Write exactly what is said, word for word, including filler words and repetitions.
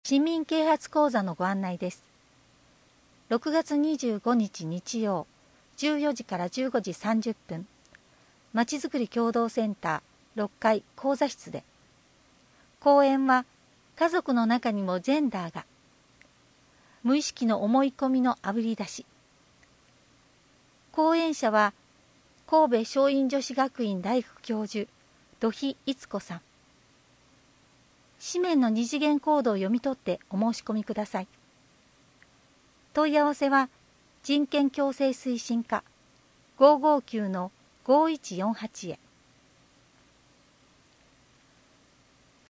市民啓発講座のご案内です。ろくがつにじゅうごにち日曜、じゅうよじからじゅうごじさんじゅっぷん、まちづくり共同センターろっかい講座室で。講演は、家族の中にもジェンダーが。無意識の思い込みのあぶり出し。講演者は、神戸松陰女子学院大学教授、土肥逸子さん。紙面の二次元コードを読み取ってお申し込みください。問い合わせは、人権共生推進課ごーごーきゅうのごーいちよんはちへ。